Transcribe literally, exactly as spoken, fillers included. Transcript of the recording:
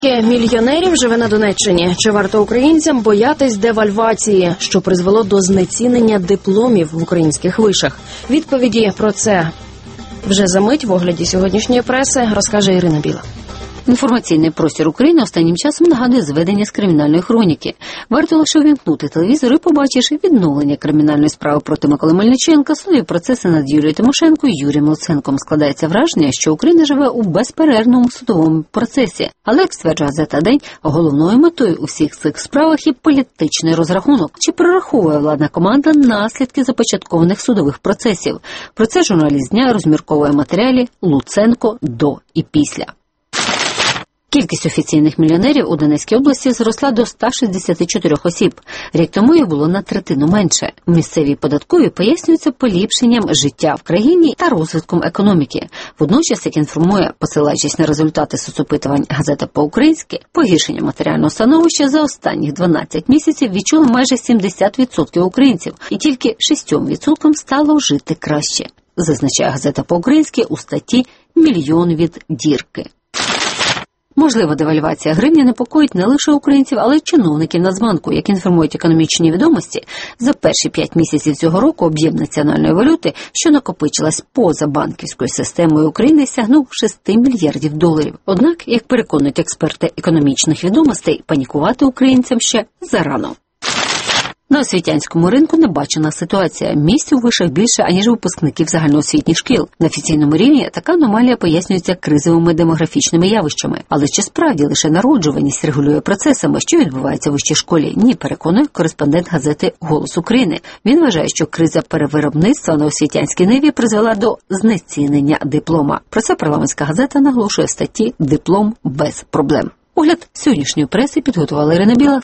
Мільйонерів живе на Донеччині. Чи варто українцям боятись девальвації, що призвело до знецінення дипломів в українських вишах? Відповіді про це вже за мить в огляді сьогоднішньої преси розкаже Ірина Біла. Інформаційний простір України останнім часом нагадує зведення з кримінальної хроніки. Варто лише увімкнути телевізор і побачиш відновлення кримінальної справи проти Миколи Мельниченка, судові процеси над Юлією Тимошенко і Юрієм Луценком. Складається враження, що Україна живе у безперервному судовому процесі. Але, як стверджує газета «День», головною метою у всіх цих справах є політичний розрахунок. Чи прораховує владна команда наслідки започаткованих судових процесів? Про це журналіст дня розмірковує матеріалі «Луценко до і після». Кількість офіційних мільйонерів у Донецькій області зросла до ста шістдесяти чотирьох осіб. Рік тому їх було на третину менше. У місцевій податковій пояснюється поліпшенням життя в країні та розвитком економіки. Водночас, як інформує, посилаючись на результати соцопитувань газета «По-українськи», погіршення матеріального становища за останніх дванадцять місяців відчули майже сімдесят відсотків українців, і тільки шість відсотків стало жити краще, зазначає газета «По-українськи» у статті «Мільйон від дірки». Можливо, девальвація гривні непокоїть не лише українців, але й чиновників Нацбанку. Як інформують економічні відомості, за перші п'ять місяців цього року об'єм національної валюти, що накопичилась поза банківською системою України, сягнув шести мільярдів доларів. Однак, як переконують експерти економічних відомостей, панікувати українцям ще зарано. На освітянському ринку небачена ситуація. Місць у вишах більше, аніж випускників загальноосвітніх шкіл. На офіційному рівні така аномалія пояснюється кризовими демографічними явищами. Але чи справді лише народжуваність регулює процесами, що відбувається в вищій школі? Ні, переконує кореспондент газети «Голос України». Він вважає, що криза перевиробництва на освітянській ниві призвела до знецінення диплома. Про це парламентська газета наголошує в статті «Диплом без проблем». Огляд сьогоднішньої преси підготувала Ірина Біла.